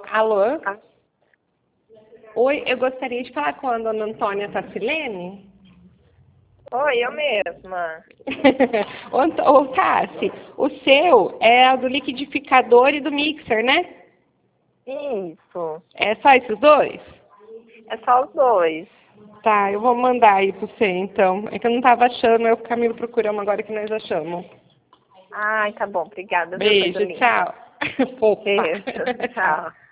Alô? Ah, Oi, eu gostaria de falar com a dona Antônia Tassilene. oi, eu mesma. Ô, Tassi, o seu é o do liquidificador e do mixer, né? Isso. É só esses dois? É só os dois. Tá, eu vou mandar aí pra você, então. É que eu não tava achando, eu e o Camilo procuramos agora que nós achamos. Ai, tá bom. Obrigada, viu, coisa Beijo, linda. tchau. Fofa. Beijo. Tchau.